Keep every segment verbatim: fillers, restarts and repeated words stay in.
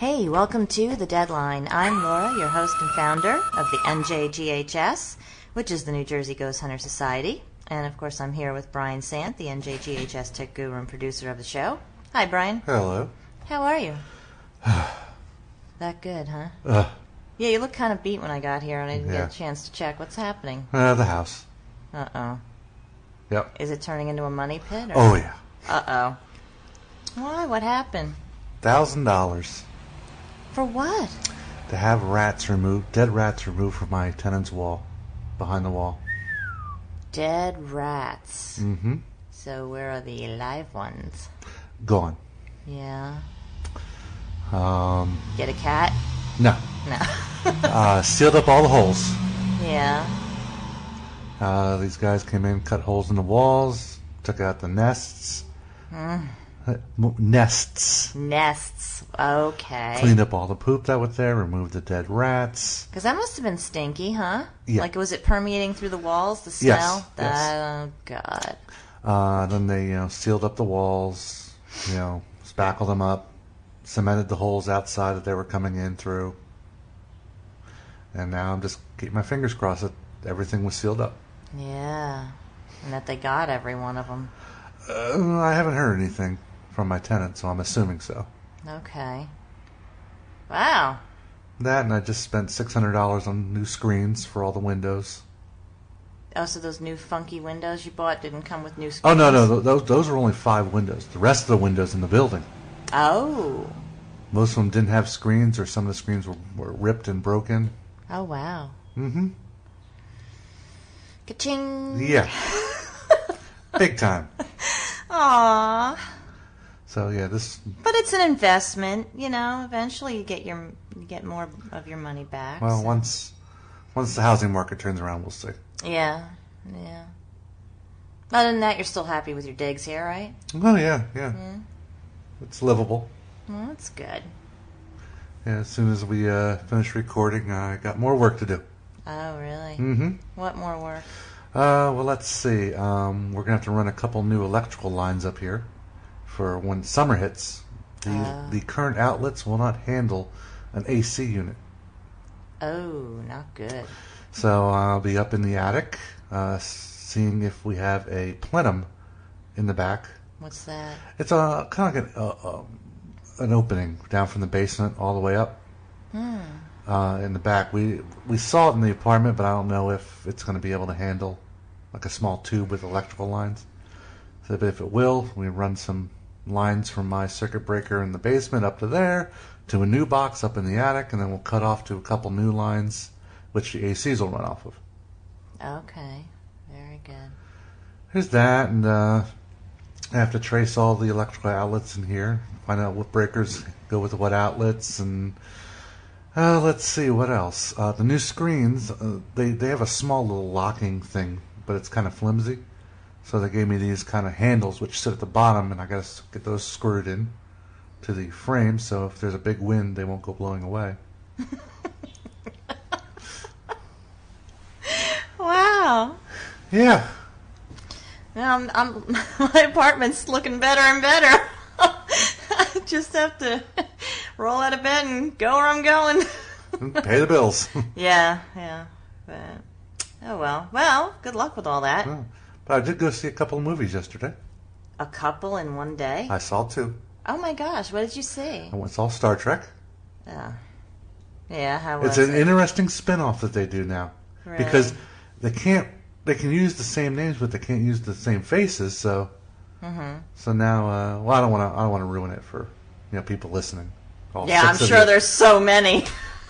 Hey, welcome to The Deadline. I'm Laura, your host and founder of the N J G H S, which is the New Jersey Ghost Hunter Society. And, of course, I'm here with Brian Sant, the N J G H S tech guru and producer of the show. Hi, Brian. Hello. How are you? That good, huh? Uh, yeah, you look kind of beat when I got here, and I didn't yeah. get a chance to check. What's happening? Uh, the house. Uh-oh. Yep. Is it turning into a money pit? Or? Oh, yeah. Uh-oh. Why? What happened? Thousand dollars. For what? To have rats removed, dead rats removed from my tenant's wall, behind the wall. Dead rats. Mm-hmm. So where are the live ones? Gone. Yeah. Um. Get a cat? No. No. uh, sealed up all the holes. Yeah. Uh, these guys came in, cut holes in the walls, took out the nests. Mm. Uh, nests. Nests. Okay. Cleaned up all the poop that was there, removed the dead rats. Because that must have been stinky, huh? Yeah. Like, was it permeating through the walls, the smell? Yes. That, yes. Oh, God. Uh, then they, you know, sealed up the walls, you know, spackled them up, cemented the holes outside that they were coming in through. And now I'm just keeping my fingers crossed that everything was sealed up. Yeah. And that they got every one of them. Uh, I haven't heard anything from my tenant, so I'm assuming so. Okay. Wow. That, and I just spent six hundred dollars on new screens for all the windows. Oh, so those new funky windows you bought didn't come with new screens? Oh, no, no, those, those were only five windows. The rest of the windows in the building. Oh. Most of them didn't have screens, or some of the screens were, were ripped and broken. Oh, wow. Mm-hmm. Ka-ching. Yeah. Big time. Aww. So yeah, this. But it's an investment, you know. Eventually, you get your you get more of your money back. Well, so. once once the housing market turns around, we'll see. Yeah, yeah. Other than that, you're still happy with your digs here, right? Oh yeah, yeah. Mm. It's livable. Well, that's good. Yeah. As soon as we uh, finish recording, I got more work to do. Oh, really? Mm-hmm. What more work? Uh, well, let's see. Um, we're gonna have to run a couple new electrical lines up here for when summer hits. The Uh. the current outlets will not handle an A C unit. Oh, not good. So I'll be up in the attic, uh, seeing if we have a plenum in the back. What's that? It's a kind of like an, uh, um, an opening down from the basement all the way up. Hmm. Uh, in the back, we we saw it in the apartment, but I don't know if it's going to be able to handle like a small tube with electrical lines. So, but if it will, we run some lines from my circuit breaker in the basement up to there to a new box up in the attic, and then we'll cut off to a couple new lines, which the A Cs will run off of. Okay, very good. Here's that, and uh, I have to trace all the electrical outlets in here, find out what breakers go with what outlets, and uh, let's see what else. Uh, the new screens, uh, they they have a small little locking thing, but it's kind of flimsy. So they gave me these kind of handles which sit at the bottom, and I got to get those screwed in to the frame, so if there's a big wind, they won't go blowing away. Wow. Yeah. Now I'm, I'm my apartment's looking better and better. I just have to roll out of bed and go where I'm going. Pay the bills. Yeah, yeah. But oh well. Well, good luck with all that. Oh, but I did go see a couple of movies yesterday. A couple in one day? I saw two. Oh my gosh, what did you see? I saw Star Trek. Oh. Yeah, how was It's an it? interesting spin-off that they do now. Really? Because they can't, they can use the same names, but they can't use the same faces. So, Mm-hmm. so now, uh, well, I don't want to, I don't want to ruin it for, you know, people listening. All Yeah, I'm six of sure you. there's so many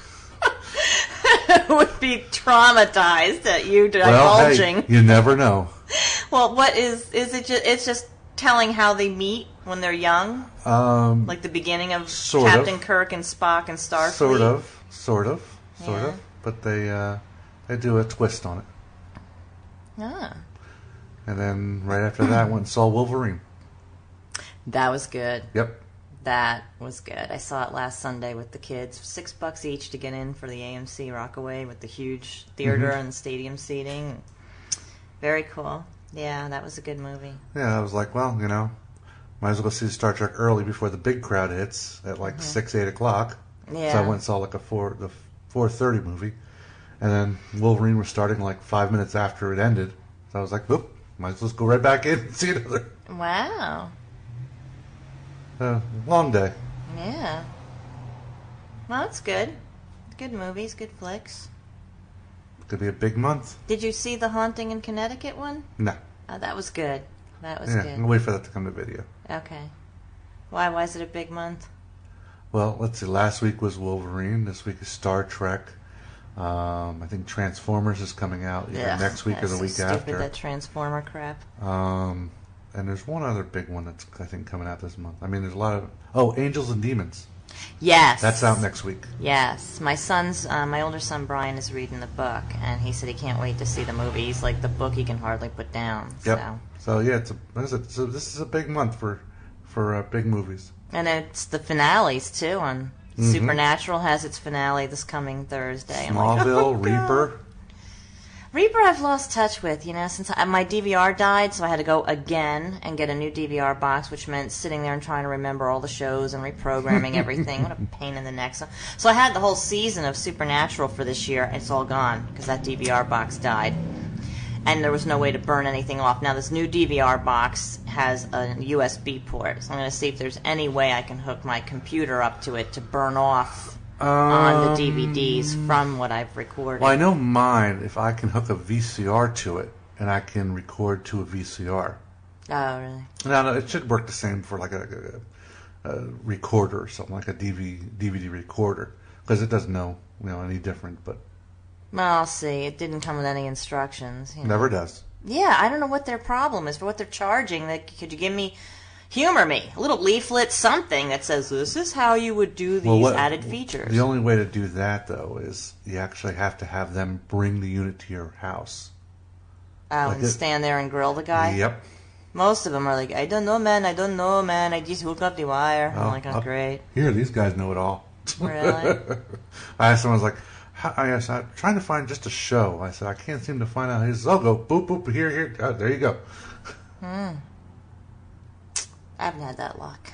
who would be traumatized at you Well, divulging. hey, you never know. Well, what is is it? Just, it's just telling how they meet when they're young, Um, like the beginning of Sort of. Captain Kirk and Spock and Starfleet. sort of, sort of, sort Yeah. of, but they, uh, they do a twist on it. Ah, And then right after that, went and saw Wolverine. that was good. Yep. That was good. I saw it last Sunday with the kids. Six bucks each to get in for the A M C Rockaway with the huge theater Mhm. and stadium seating. Very cool. Yeah, that was a good movie. Yeah, I was like, well, you know, might as well go see Star Trek early before the big crowd hits at like mm-hmm. six, eight o'clock. Yeah. So I went and saw like a four the four thirty movie, and then Wolverine was starting like five minutes after it ended. So I was like, "Oop, might as well go right back in and see another." Wow. Uh, long day. Yeah. Well, it's good. Good movies, good flicks. Could be a big month. Did you see the Haunting in Connecticut one? No. Oh, that was good. That was yeah, good. I'll wait for that to come to video. Okay. Why? Why is it a big month? Well, let's see. Last week was Wolverine. This week is Star Trek. Um, I think Transformers is coming out either yeah, next week or the so week stupid, after. That Transformer crap. Um, and there's one other big one that's I think coming out this month. I mean, there's a lot of oh, Angels and Demons. Yes. That's out next week. Yes. My son's, uh, my older son Brian is reading the book, and he said he can't wait to see the movie. He's like, the book he can hardly put down. Yep. So, so yeah, it's a, this, is a, this is a big month for for uh, big movies. And it's the finales too. On mm-hmm. Supernatural has its finale this coming Thursday. Smallville, like, oh, Reaper. Reaper I've lost touch with, you know, since I, my D V R died, so I had to go again and get a new D V R box, which meant sitting there and trying to remember all the shows and reprogramming everything. What a pain in the neck. So, so I had the whole season of Supernatural for this year, and it's all gone because that D V R box died. And there was no way to burn anything off. Now, this new D V R box has a U S B port, so I'm going to see if there's any way I can hook my computer up to it to burn off Um, on the D V Ds from what I've recorded. Well, I know mine, if I can hook a V C R to it, and I can record to a V C R. Oh, really? Now, no, it should work the same for like a, a, a recorder or something, like a D V D, D V D recorder, because it doesn't know, you know, any different, but... Well, I'll see. It didn't come with any instructions. You know. Never does. Yeah, I don't know what their problem is for what they're charging. Like, could you give me... Humor me. A little leaflet, something that says, this is how you would do these well, what, added features. The only way to do that, though, is you actually have to have them bring the unit to your house. Oh, like and it, stand there and grill the guy? Yep. Most of them are like, I don't know, man, I don't know, man, I just hook up the wire. Oh, I'm like, oh, I'll, great. Here, these guys know it all. Really? I asked someone, I was like, How, I asked, I'm trying to find just a show. I said, I can't seem to find out. He says, oh, go boop, boop, here, here. Oh, there you go. Hmm. I haven't had that luck.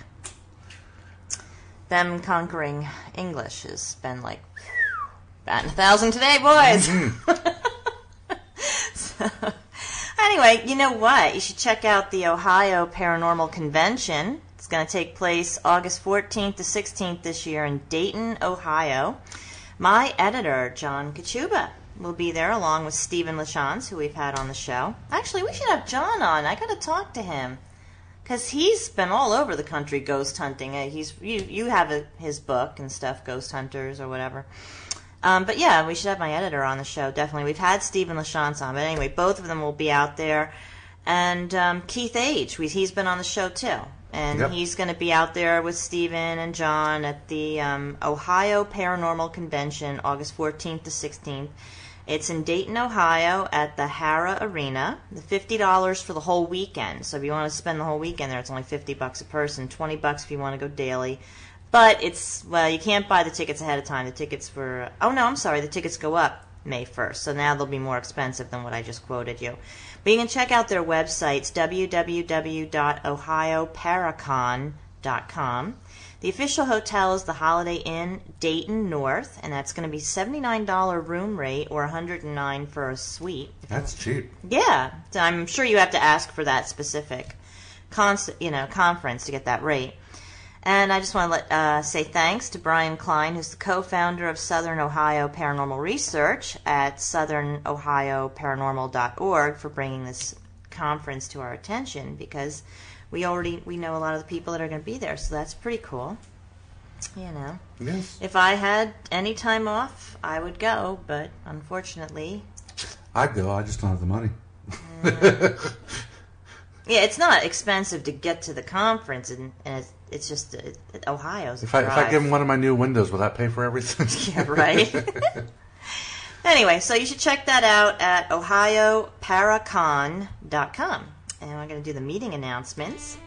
Them conquering English has been like batting a thousand today, boys. Mm-hmm. So, anyway, you know what? You should check out the Ohio Paranormal Convention. It's going to take place August fourteenth to sixteenth this year in Dayton, Ohio. My editor, John Kachuba, will be there along with Stephen LaChance, who we've had on the show. Actually, we should have John on. I got to talk to him. Because he's been all over the country ghost hunting. Uh, he's you you have a, his book and stuff, Ghost Hunters or whatever. Um, but yeah, we should have my editor on the show, definitely. We've had Stephen LaChance on, but anyway, both of them will be out there. And um, Keith Age, we, he's been on the show too. And yep. He's going to be out there with Stephen and John at the um, Ohio Paranormal Convention, August fourteenth to sixteenth. It's in Dayton, Ohio, at the Hara Arena. The fifty dollars for the whole weekend. So if you want to spend the whole weekend there, it's only fifty bucks a person. Twenty bucks if you want to go daily. But it's well, you can't buy the tickets ahead of time. The tickets for oh no, I'm sorry, the tickets go up May first. So now they'll be more expensive than what I just quoted you. But you can check out their websites, w w w dot ohio paracon dot com. The official hotel is the Holiday Inn Dayton North, and that's going to be seventy-nine dollars room rate or one hundred nine dollars for a suite. That's cheap. Yeah, so I'm sure you have to ask for that specific const- you know, conference to get that rate. And I just want to let, uh, say thanks to Brian Klein, who's the co-founder of Southern Ohio Paranormal Research at southern ohio paranormal dot org for bringing this conference to our attention, because we already we know a lot of the people that are going to be there, so that's pretty cool. You know. Yes. If I had any time off, I would go, but unfortunately... I'd go, I just don't have the money. Mm. Yeah, it's not expensive to get to the conference, and, and it's, it's just it, Ohio's a if I, drive. if I give them one of my new windows, will that pay for everything? Yeah, right. Anyway, so you should check that out at ohio paracon dot com. And I'm going to do the meeting announcements.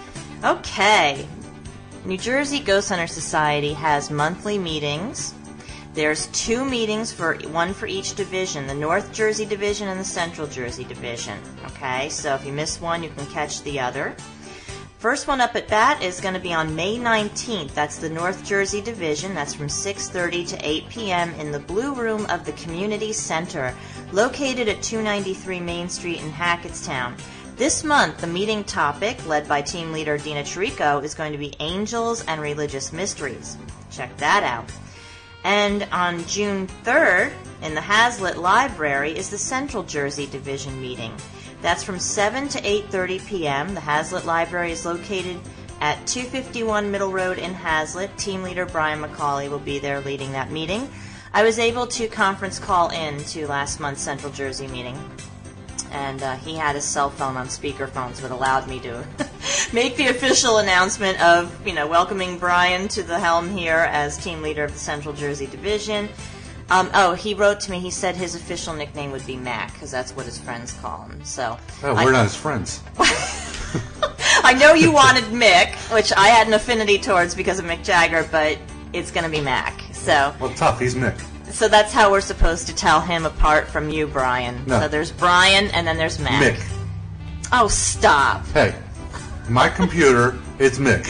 Okay. New Jersey Ghost Hunter Society has monthly meetings. There's two meetings, for one for each division, the North Jersey Division and the Central Jersey Division. Okay, so if you miss one, you can catch the other. First one up at bat is going to be on May nineteenth. That's the North Jersey Division. That's from six thirty to eight p.m. in the Blue Room of the Community Center, located at two ninety-three Main Street in Hackettstown. This month, the meeting topic, led by team leader Dina Chirico, is going to be Angels and Religious Mysteries. Check that out. And on June third, in the Hazlitt Library, is the Central Jersey Division meeting. That's from seven to eight thirty p.m. The Hazlitt Library is located at two fifty-one Middle Road in Hazlitt. Team leader Brian McCauley will be there leading that meeting. I was able to conference call in to last month's Central Jersey meeting, and uh, he had his cell phone on speakerphone, so it allowed me to make the official announcement of, you know, welcoming Brian to the helm here as team leader of the Central Jersey Division. Um, oh, he wrote to me, he said his official nickname would be Mac, because that's what his friends call him. So oh, we're I, not his friends. I know you wanted Mick, which I had an affinity towards because of Mick Jagger, but it's going to be Mac. So well, tough, he's Mick. So that's how we're supposed to tell him apart from you, Brian. No. So there's Brian, and then there's Mac. Mick. Oh, stop. Hey, my computer, it's Mick.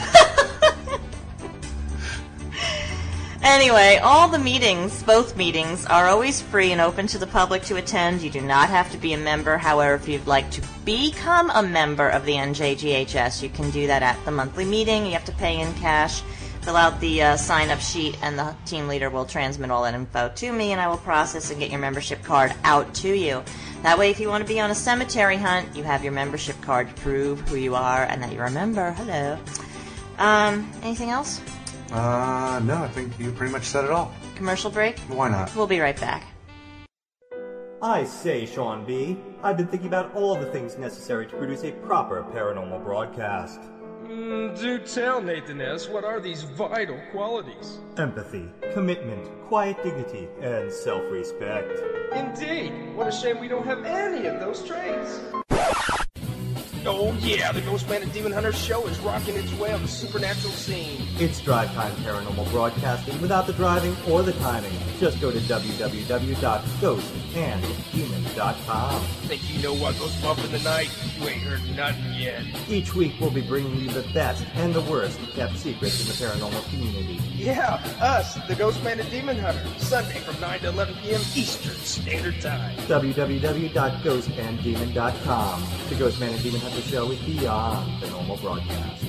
Anyway, all the meetings, both meetings, are always free and open to the public to attend. You do not have to be a member. However, if you'd like to become a member of the N J G H S, you can do that at the monthly meeting. You have to pay in cash, fill out the uh, sign-up sheet, and the team leader will transmit all that info to me, and I will process and get your membership card out to you. That way, if you want to be on a cemetery hunt, you have your membership card to prove who you are and that you're a member. Hello. Um, anything else? Uh, no, I think you pretty much said it all. Commercial break? Why not? We'll be right back. I say, Sean B., I've been thinking about all the things necessary to produce a proper paranormal broadcast. Mm, do tell, Nathan S., what are these vital qualities? Empathy, commitment, quiet dignity, and self-respect. Indeed. What a shame we don't have any of those traits. Oh yeah, the Ghostman and Demon Hunter show is rocking its way on the supernatural scene. It's drive time paranormal broadcasting without the driving or the timing. Just go to w w w dot ghost and demon dot com. Think you know what goes bump in the night? You ain't heard nothing yet. Each week we'll be bringing you the best and the worst kept secrets in the paranormal community. Yeah, us, the Ghostman and Demon Hunter, Sunday from nine to eleven p.m. Eastern Standard Time. w w w dot ghost and demon dot com. The Ghostman and Demon Hunter show is beyond the normal broadcast.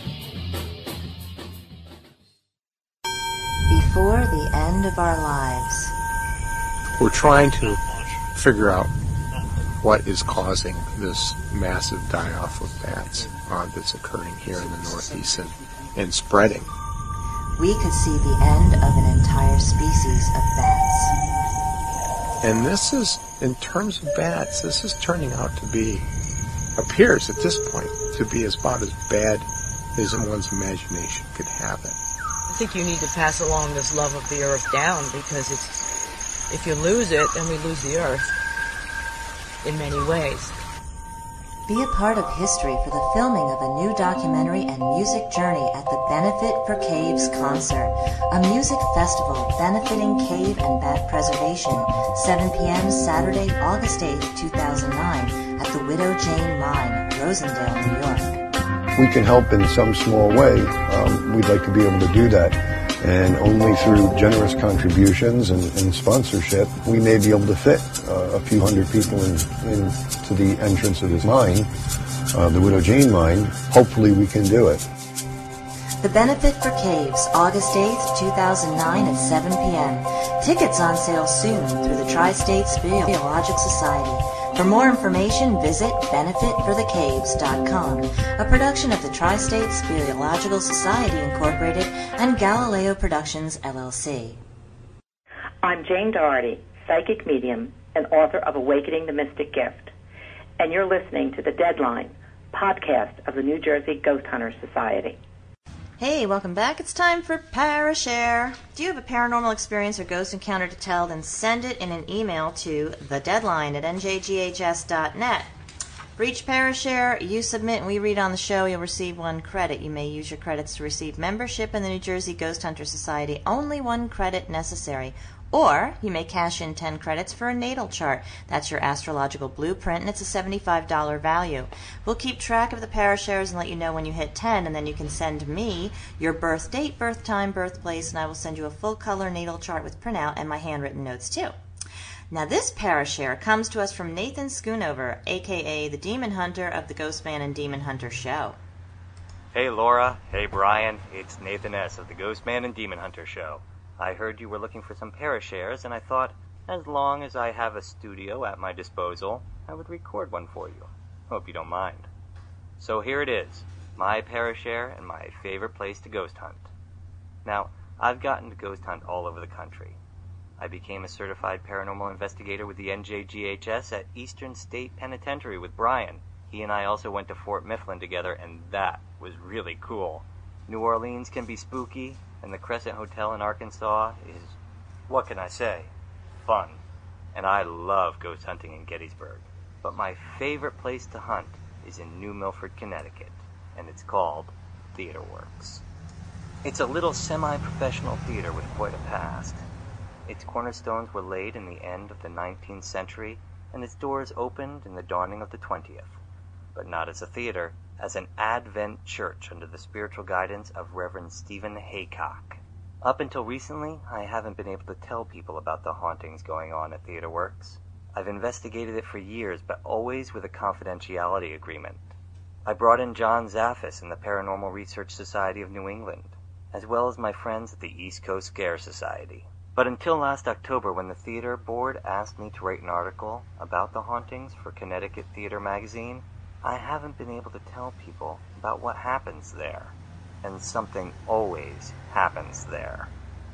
Before the end of our lives. We're trying to figure out what is causing this massive die-off of bats uh, that's occurring here in the Northeast and, and spreading. We could see the end of an entire species of bats. And this is, in terms of bats, this is turning out to be, appears at this point, to be about as bad as one's imagination could have it. I think you need to pass along this love of the earth down, because it's, if you lose it, then we lose the earth in many ways. Be a part of history for the filming of a new documentary and music journey at the Benefit for Caves concert, a music festival benefiting cave and bat preservation, seven p.m. Saturday, August eighth, two thousand nine, at the Widow Jane Mine, Rosendale, New York. We can help in some small way. Um, we'd like to be able to do that. And only through generous contributions and, and sponsorship, we may be able to fit uh, a few hundred people in, in to the entrance of this mine, uh, the Widow Jane Mine. Hopefully we can do it. The Benefit for Caves, August eighth, two thousand nine at seven p.m. Tickets on sale soon through the Tri-State Speleologic Society. For more information, visit benefit for the caves dot com, a production of the Tri-State Speleological Society, Incorporated, and Galileo Productions, L L C. I'm Jane Doherty, psychic medium and author of Awakening the Mystic Gift, and you're listening to The Deadline, podcast of the New Jersey Ghost Hunters Society. Hey, welcome back. It's time for Parashare. Do you have a paranormal experience or ghost encounter to tell? Then send it in an email to thedeadline at n j g h s dot net. For each Parashare you submit and we read on the show, you'll receive one credit. You may use your credits to receive membership in the New Jersey Ghost Hunter Society. Only one credit necessary. Or you may cash in ten credits for a natal chart. That's your astrological blueprint, and it's a seventy-five dollars value. We'll keep track of the parashares and let you know when you hit ten, and then you can send me your birth date, birth time, birthplace, and I will send you a full-color natal chart with printout and my handwritten notes too. Now this parashare comes to us from Nathan Schoonover, a k a the Demon Hunter of the Ghostman and Demon Hunter Show. Hey Laura, hey Brian, it's Nathan S. of the Ghostman and Demon Hunter Show. I heard you were looking for some parashares, and I thought, as long as I have a studio at my disposal, I would record one for you. Hope you don't mind. So here it is, my parashare and my favorite place to ghost hunt. Now, I've gotten to ghost hunt all over the country. I became a certified paranormal investigator with the N J G H S at Eastern State Penitentiary with Brian. He and I also went to Fort Mifflin together, and that was really cool. New Orleans can be spooky, and the Crescent Hotel in Arkansas is, what can I say, fun. And I love ghost hunting in Gettysburg. But my favorite place to hunt is in New Milford, Connecticut, and it's called Theater Works. It's a little semi-professional theater with quite a past. Its cornerstones were laid in the end of the nineteenth century, and its doors opened in the dawning of the twentieth. But not as a theater, as an Advent church under the spiritual guidance of Reverend Stephen Haycock. Up until recently, I haven't been able to tell people about the hauntings going on at Theater Works. I've investigated it for years, but always with a confidentiality agreement. I brought in John Zaffis in the Paranormal Research Society of New England, as well as my friends at the East Coast Scare Society. But until last October, when the theater board asked me to write an article about the hauntings for Connecticut Theater Magazine, I haven't been able to tell people about what happens there. And something always happens there.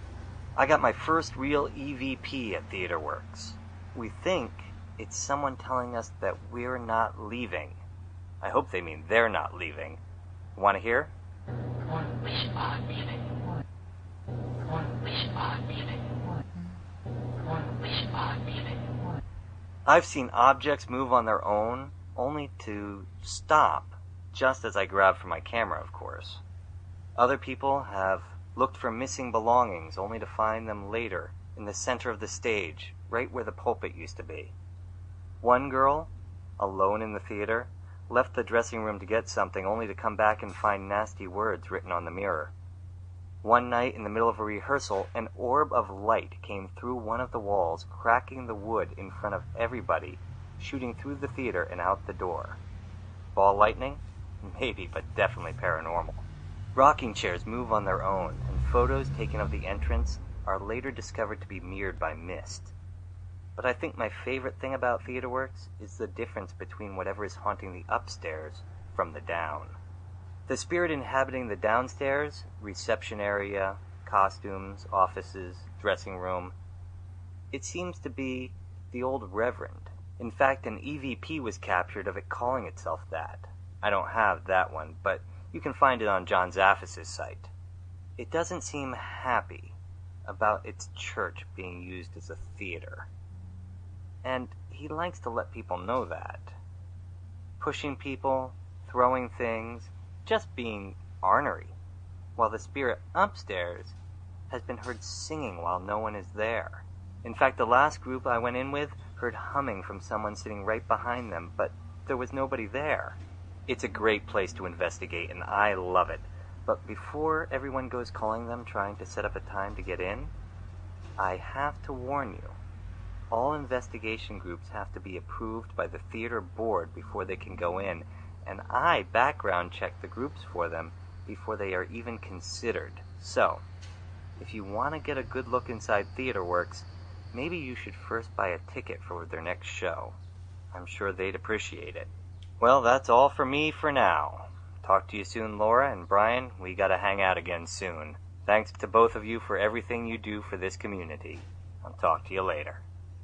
I got my first real E V P at Theater Works. We think it's someone telling us that we're not leaving. I hope they mean they're not leaving. Want to hear? We are leaving. We are leaving. We are leaving. I've seen objects move on their own, only to stop, just as I grab for my camera, of course. Other people have looked for missing belongings, only to find them later, in the center of the stage, right where the pulpit used to be. One girl, alone in the theater, left the dressing room to get something, only to come back and find nasty words written on the mirror. One night, in the middle of a rehearsal, an orb of light came through one of the walls, cracking the wood in front of everybody, shooting through the theater and out the door. Ball lightning? Maybe, but definitely paranormal. Rocking chairs move on their own, and photos taken of the entrance are later discovered to be mirrored by mist. But I think my favorite thing about Theater Works is the difference between whatever is haunting the upstairs from the down. The spirit inhabiting the downstairs, reception area, costumes, offices, dressing room, it seems to be the old Reverend. In fact, an E V P was captured of it calling itself that. I don't have that one, but you can find it on John Zaffis' site. It doesn't seem happy about its church being used as a theater. And he likes to let people know that. Pushing people, throwing things, just being ornery, while the spirit upstairs has been heard singing while no one is there. In fact, the last group I went in with heard humming from someone sitting right behind them, but there was nobody there. It's a great place to investigate, and I love it. But before everyone goes calling them trying to set up a time to get in, I have to warn you. All investigation groups have to be approved by the theater board before they can go in, and I background check the groups for them before they are even considered. So, if you want to get a good look inside Theater Works, maybe you should first buy a ticket for their next show. I'm sure they'd appreciate it. Well, that's all for me for now. Talk to you soon, Laura, and Brian, we gotta hang out again soon. Thanks to both of you for everything you do for this community. I'll talk to you later.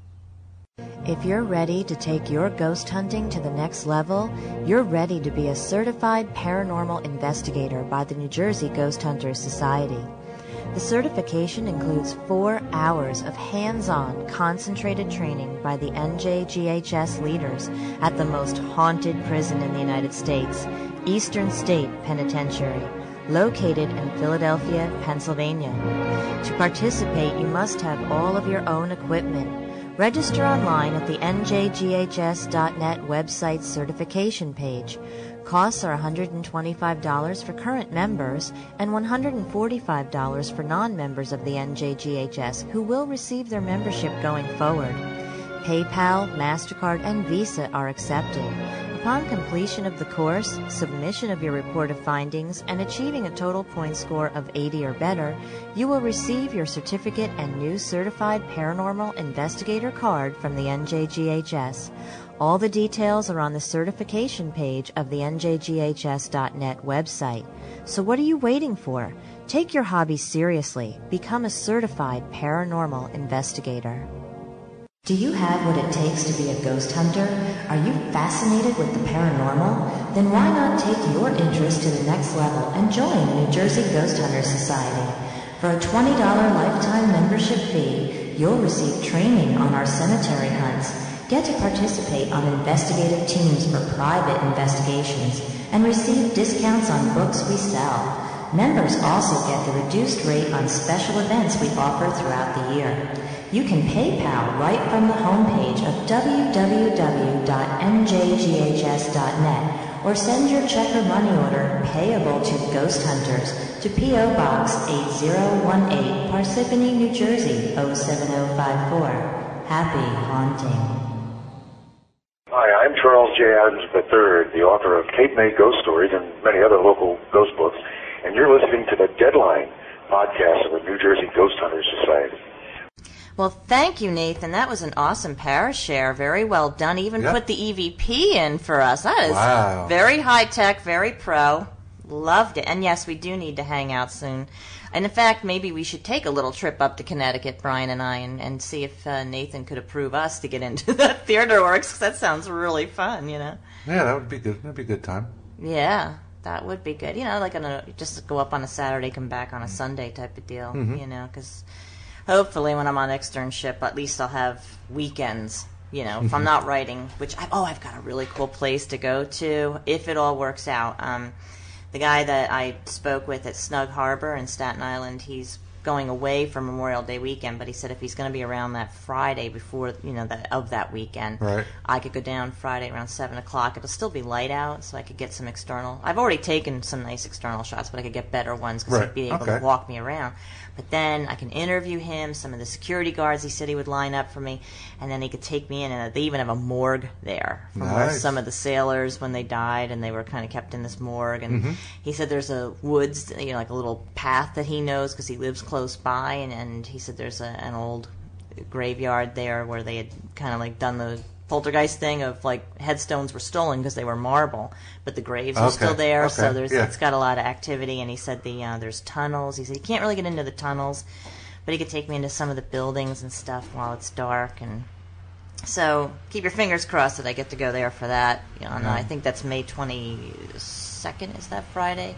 If you're ready to take your ghost hunting to the next level, you're ready to be a certified paranormal investigator by the New Jersey Ghost Hunters Society. The certification includes four hours of hands-on, concentrated training by the N J G H S leaders at the most haunted prison in the United States, Eastern State Penitentiary. located in Philadelphia, Pennsylvania. To participate, you must have all of your own equipment. Register online at the N J G H S dot net website certification page. Costs are one hundred twenty-five dollars for current members and one hundred forty-five dollars for non-members of the N J G H S who will receive their membership going forward. PayPal, MasterCard, and Visa are accepted. Upon completion of the course, submission of your report of findings, and achieving a total point score of eighty or better, you will receive your certificate and new Certified Paranormal Investigator card from the N J G H S. All the details are on the certification page of the N J G H S dot net website. So what are you waiting for? Take your hobby seriously. Become a certified paranormal investigator. Do you have what it takes to be a ghost hunter? Are you fascinated with the paranormal? Then why not take your interest to the next level and join the New Jersey Ghost Hunters Society? For a twenty dollars lifetime membership fee, you'll receive training on our cemetery hunts, get to participate on investigative teams for private investigations, and receive discounts on books we sell. Members also get the reduced rate on special events we offer throughout the year. You can PayPal right from the homepage of w w w dot n j g h s dot net or send your check or money order payable to Ghost Hunters to P O Box eight zero one eight, Parsippany, New Jersey oh seven oh five four. Happy haunting. Hi, I'm Charles J. Adams the third, the author of Cape May Ghost Stories and many other local ghost books, and you're listening to the Deadline podcast of the New Jersey Ghost Hunters Society. Well, thank you, Nathan. That was an awesome parashare. Very well done. Even Yep. put the E V P in for us. That is Wow. very high-tech, very pro. Loved it. And yes, we do need to hang out soon. And in fact, maybe we should take a little trip up to Connecticut, Brian and I, and, and see if uh, Nathan could approve us to get into the Theater Works, 'cause that sounds really fun, you know? Yeah, that would be good. That'd be a good time. Yeah, that would be good. You know, like on a, just go up on a Saturday, come back on a Sunday type of deal, Mhm. you know, because hopefully when I'm on externship, at least I'll have weekends, you know, if I'm not writing, which, I, oh, I've got a really cool place to go to, if it all works out. Um, the guy that I spoke with at Snug Harbor in Staten Island, he's going away for Memorial Day weekend, but he said if he's going to be around that Friday before, you know, that of that weekend, Right. I could go down Friday around seven o'clock. It'll still be light out, so I could get some external. I've already taken some nice external shots, but I could get better ones because Right. he'd be able Okay. to walk me around. But then I can interview him, some of the security guards he said he would line up for me, and then he could take me in, and they even have a morgue there from where Nice. some of the sailors, when they died, and they were kind of kept in this morgue. And Mhm. he said there's a woods, you know, like a little path that he knows because he lives close by, and, and he said there's a, an old graveyard there where they had kind of like done the poltergeist thing of like headstones were stolen because they were marble, but the graves are Okay, still there, so okay, there's yeah. it's got a lot of activity. And he said the uh, there's tunnels. He said you can't really get into the tunnels, but he could take me into some of the buildings and stuff while it's dark. And so keep your fingers crossed that I get to go there for that. You know, and Yeah. I think that's May twenty-second. Is that Friday?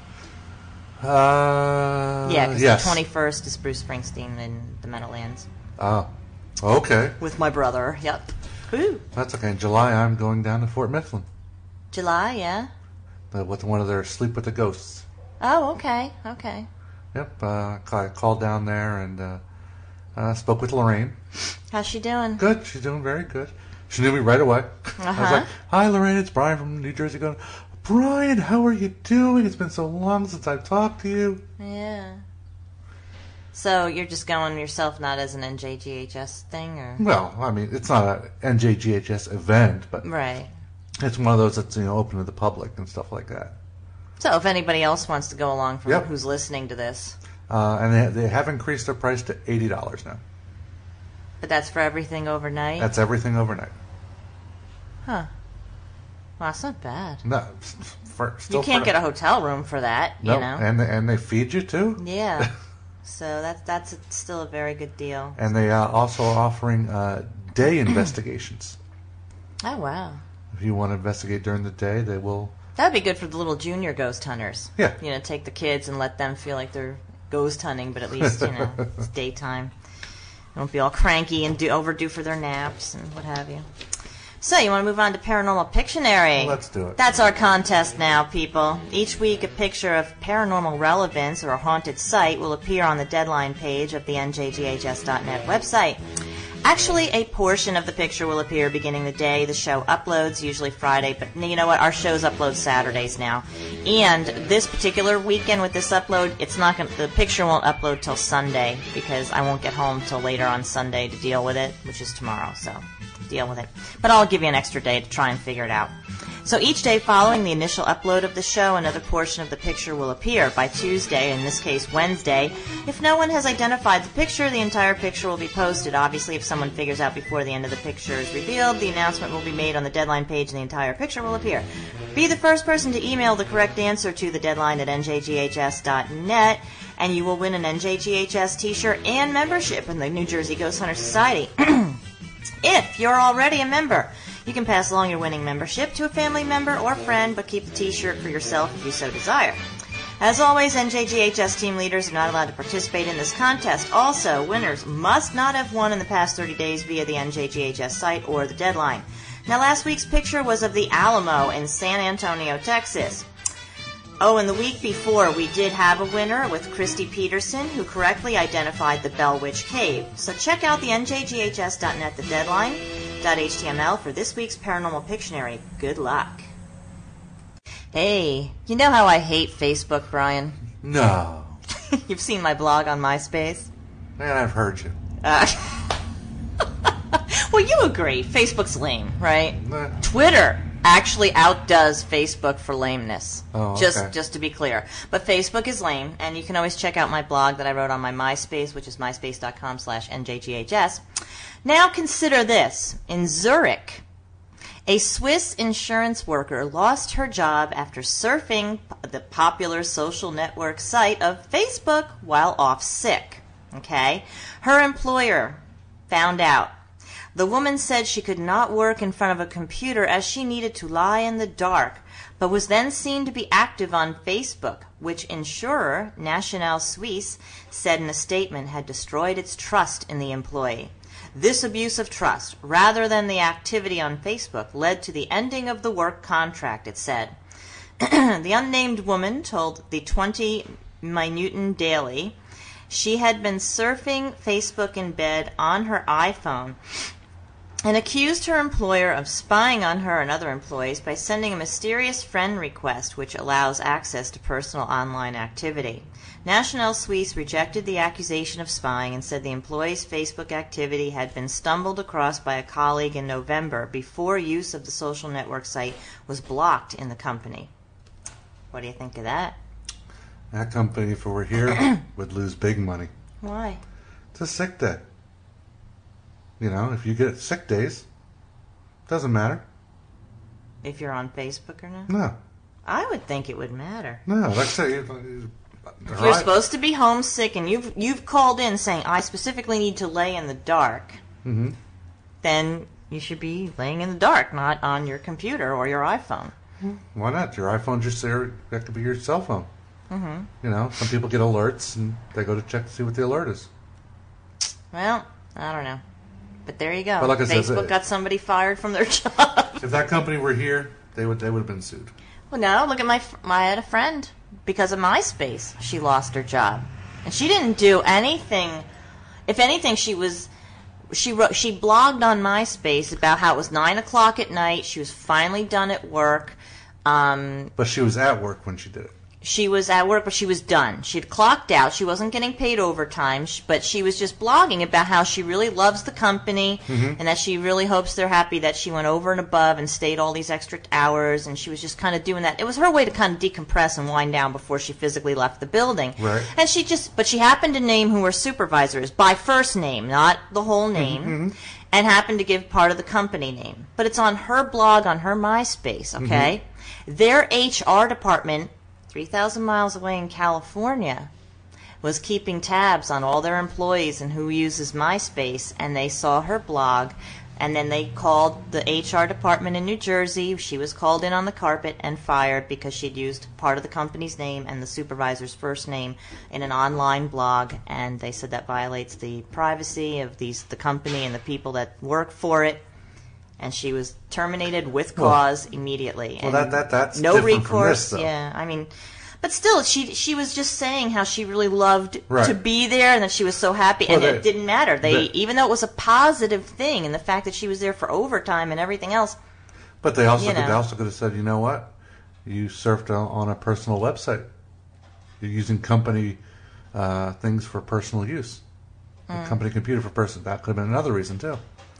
Uh, Yeah, because yes. the twenty-first is Bruce Springsteen in the Meadowlands Oh, okay. with my brother. Yep. Woo. That's okay. In July, I'm going down to Fort Mifflin July, yeah. uh, with one of their Sleep with the Ghosts. Oh, okay, okay. Yep. Uh, I called down there and uh, uh, spoke with Lorraine. How's she doing? Good. She's doing very good. She knew me right away. I was Uh-huh. like, "Hi, Lorraine. It's Brian from New Jersey." Going, Brian, how are you doing? It's been so long since I've talked to you. Yeah. So you're just going yourself, not as an N J G H S thing, or Well, I mean, it's not an N J G H S event, but right? it's one of those that's, you know, open to the public and stuff like that. So if anybody else wants to go along from Yep. who's listening to this, Uh, and they, they have increased their price to eighty dollars now. but that's for everything overnight. That's everything overnight. Huh. Well, that's not bad. No, for, still You can't for, get a hotel room for that, no, you know. and and they feed you too. Yeah. So that's that's a, still a very good deal. And they uh, also are offering uh, day investigations. Oh wow. If you want to investigate during the day, they will. That'd be good for the little junior ghost hunters. Yeah. You know, take the kids and let them feel like they're ghost hunting, but at least, you know, it's daytime. They won't be all cranky and do overdue for their naps and what have you. So, you want to move on to Paranormal Pictionary? Well, let's do it. That's our contest now, people. Each week, a picture of paranormal relevance or a haunted site will appear on the deadline page of the N J G H S dot net website. Actually, a portion of the picture will appear beginning the day the show uploads, usually Friday, but you know what? Our shows upload Saturdays now. And this particular weekend with this upload, it's not going the picture won't upload till Sunday because I won't get home till later on Sunday to deal with it, which is tomorrow, so deal with it. But I'll give you an extra day to try and figure it out. So each day following the initial upload of the show, another portion of the picture will appear. By Tuesday, in this case Wednesday, if no one has identified the picture, the entire picture will be posted. Obviously, if someone figures out before the end of the picture is revealed, the announcement will be made on the deadline page and the entire picture will appear. Be the first person to email the correct answer to the deadline at N J G H S dot net, and you will win an N J G H S t-shirt and membership in the New Jersey Ghost Hunter Society. If you're already a member, you can pass along your winning membership to a family member or friend, but keep the t-shirt for yourself if you so desire. As always, N J G H S team leaders are not allowed to participate in this contest. Also, winners must not have won in the past thirty days via the N J G H S site or the deadline. Now, last week's picture was of the Alamo in San Antonio, Texas. Oh, and the week before, we did have a winner with Christy Peterson, who correctly identified the Bell Witch Cave. So check out the N J G H S dot net, the deadline, .html for this week's Paranormal Pictionary. Good luck. Hey, you know how I hate Facebook, Brian? No. You've seen my blog on MySpace? Man, I've heard you. Uh, well, you agree. Facebook's lame, right? Nah. Twitter actually outdoes Facebook for lameness. Oh, okay. Just just to be clear. But Facebook is lame, and you can always check out my blog that I wrote on my MySpace, which is myspace.com slash NJGHS. Now consider this. In Zurich, a Swiss insurance worker lost her job after surfing the popular social network site of Facebook while off sick. Okay? Her employer found out. The woman said she could not work in front of a computer as she needed to lie in the dark, but was then seen to be active on Facebook, which insurer Nationale Suisse said in a statement had destroyed its trust in the employee. This abuse of trust, rather than the activity on Facebook, led to the ending of the work contract, it said. The unnamed woman told the twenty Minuten Daily she had been surfing Facebook in bed on her iPhone and accused her employer of spying on her and other employees by sending a mysterious friend request which allows access to personal online activity. Nationale Suisse rejected the accusation of spying and said the employee's Facebook activity had been stumbled across by a colleague in November before use of the social network site was blocked in the company. What do you think of that? That company, if it were here, would lose big money. Why? It's a sick day. You know, if you get sick days, doesn't matter. If you're on Facebook or not? No. I would think it would matter. No, like I say, if, if you're supposed to be homesick and you've you've called in saying, I specifically need to lay in the dark, mm-hmm. then you should be laying in the dark, not on your computer or your iPhone. Why not? Your iPhone just there, that could be your cell phone. Mm-hmm. You know, some people get alerts and they go to check to see what the alert is. Well, I don't know. But there you go. But like I Facebook said, got somebody fired from their job. If that company were here, they would they would have been sued. Well, no. Look at my my I had a friend because of MySpace. She lost her job, and she didn't do anything. If anything, she was she wrote she blogged on MySpace about how it was nine o'clock at night. She was finally done at work. Um, but she was at work when she did it. She was at work, but she was done. She'd clocked out. She wasn't getting paid overtime, but she was just blogging about how she really loves the company mm-hmm. and that she really hopes they're happy that she went over and above and stayed all these extra hours, and she was just kind of doing that. It was her way to kind of decompress and wind down before she physically left the building. Right. And she just, but she happened to name who her supervisor is by first name, not the whole name, mm-hmm. and happened to give part of the company name. But it's on her blog, on her MySpace, okay? Mm-hmm. Their H R department, three thousand miles away in California, was keeping tabs on all their employees and who uses MySpace, and they saw her blog, and then they called the H R department in New Jersey. She was called in on the carpet and fired because she'd used part of the company's name and the supervisor's first name in an online blog, and they said that violates the privacy of these the company and the people that work for it. and she was terminated with cause well, immediately. Well, and that, that that's no different recourse. From this, though. Yeah, I mean, but still, she she was just saying how she really loved right. to be there, and that she was so happy, well, and they, it didn't matter. They, they even though it was a positive thing, and the fact that she was there for overtime and everything else. But they also you know. could, they also could have said, you know what, you surfed on, on a personal website. You're using company uh, things for personal use. Mm. A company computer for person. That could have been another reason too.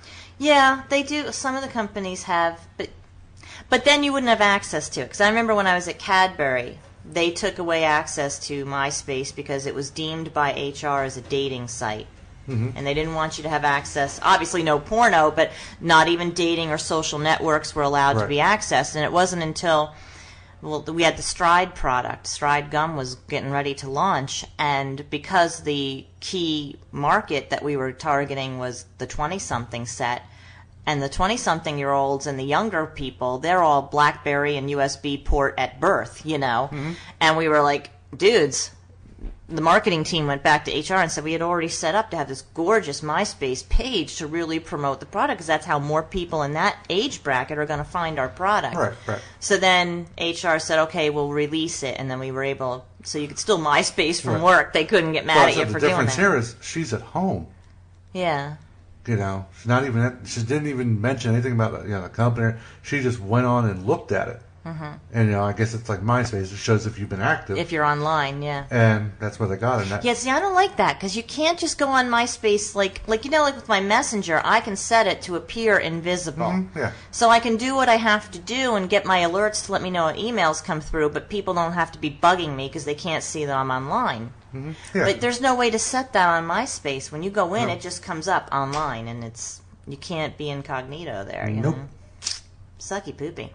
Yeah, they do. Some of the companies have, but but then you wouldn't have access to it. Because I remember when I was at Cadbury, they took away access to MySpace because it was deemed by H R as a dating site. Mm-hmm. And they didn't want you to have access. Obviously, no porno, but not even dating or social networks were allowed right. to be accessed. And it wasn't until, well, we had the Stride product. Stride gum was getting ready to launch. And because the key market that we were targeting was the twenty-something set, and the twenty-something-year-olds and the younger people, they're all BlackBerry and U S B port at birth, you know. Mm-hmm. And we were like, dudes, the marketing team went back to H R and said we had already set up to have this gorgeous MySpace page to really promote the product, because that's how more people in that age bracket are going to find our product. Right, right. So then H R said, okay, we'll release it, and then we were able, so you could still MySpace from right. work. They couldn't get mad well, at so you the for doing that. The difference here is she's at home. Yeah. You know, she's not even. She didn't even mention anything about you know the company. She just went on and looked at it. Mm-hmm. And, you know, I guess it's like MySpace. It shows if you've been active. If you're online, yeah. And that's where they got it. That. Yeah, see, I don't like that, because you can't just go on MySpace like, like, you know, like with my Messenger, I can set it to appear invisible. Mm-hmm, yeah. So I can do what I have to do and get my alerts to let me know when emails come through, but people don't have to be bugging me because they can't see that I'm online. Mm-hmm. Yeah. But there's no way to set that on MySpace. When you go in, no. it just comes up online, and it's you can't be incognito there. You nope. know? Sucky poopy.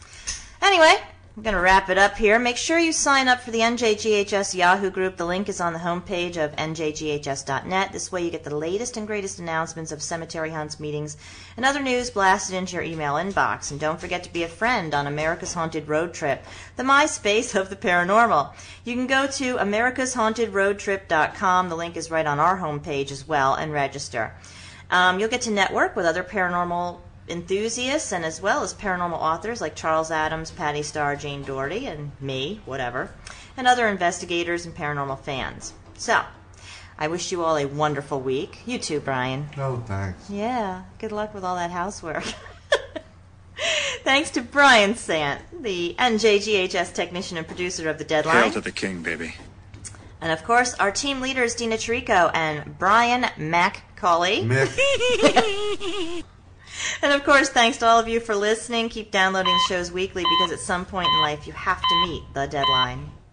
Anyway, I'm going to wrap it up here. Make sure you sign up for the N J G H S Yahoo group. The link is on the homepage of N J G H S dot net. This way you get the latest and greatest announcements of cemetery hunts, meetings, and other news blasted into your email inbox. And don't forget to be a friend on America's Haunted Road Trip, the MySpace of the paranormal. You can go to americas haunted road trip dot com. The link is right on our homepage as well, and register. Um, you'll get to network with other paranormal enthusiasts and as well as paranormal authors like Charles Adams, Patty Starr, Jane Doherty, and me, whatever, and other investigators and paranormal fans. So, I wish you all a wonderful week. You too, Brian. Oh, thanks. Yeah, good luck with all that housework. Thanks to Brian Sant, the N J G H S technician and producer of The Deadline. Hail to the king, baby. And of course, our team leaders, Dina Tirico and Brian McCauley. Mick. And of course, thanks to all of you for listening. Keep downloading the shows weekly, because at some point in life you have to meet the deadline.